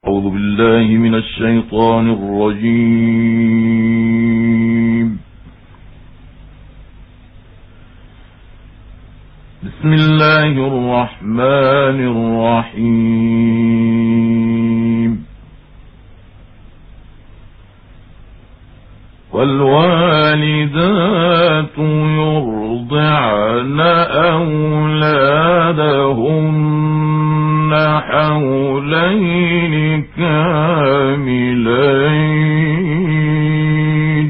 أعوذ بالله من الشيطان الرجيم. بسم الله الرحمن الرحيم. والوالدات يرضعن أولادهن حولين كاملين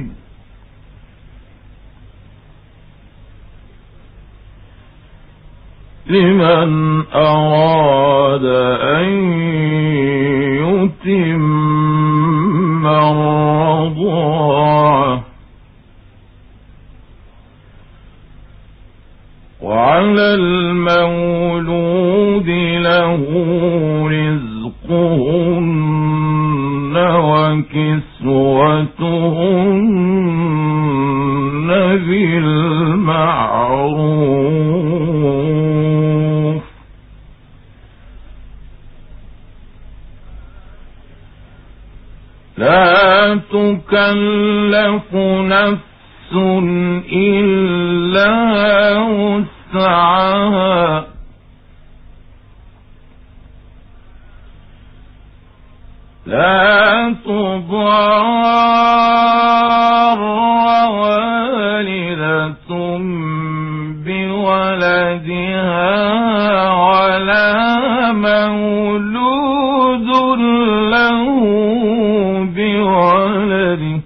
لمن أراد أن يتم الرضاعة، وعلى المولود له رزقهن وكسوتهن بالمعروف، لا تكلف نفس إلا وسعها، لا تضار والدة بولدها ولا مولود له بولده،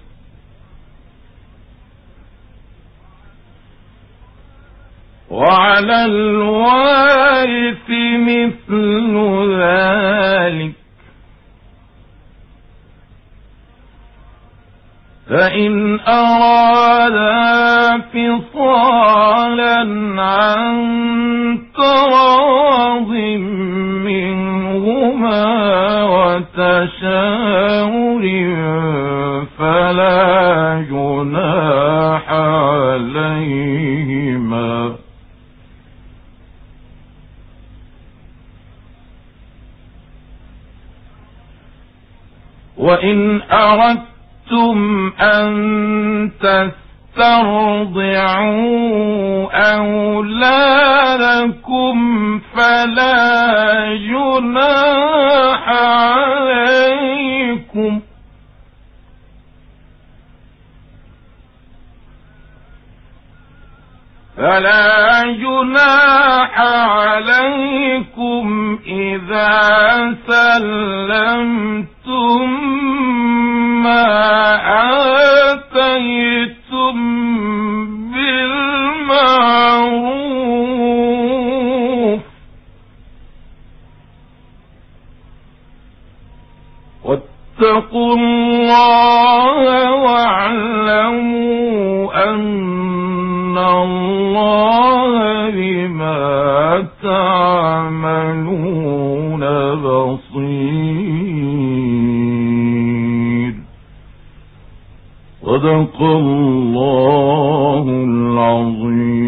وعلى الوارث مثل ذلك، فإن أرادا فصالا عن تراض منهما وتشاور فلا جناح عليهما. وإن أردتم أن تسترضعوا أولادكم فلا جناح عليكم إذا سلمتم ما آتيتم بالمعروف، واتقوا الله واعلموا أن الله بما تعملون بصير. صدق الله العظيم.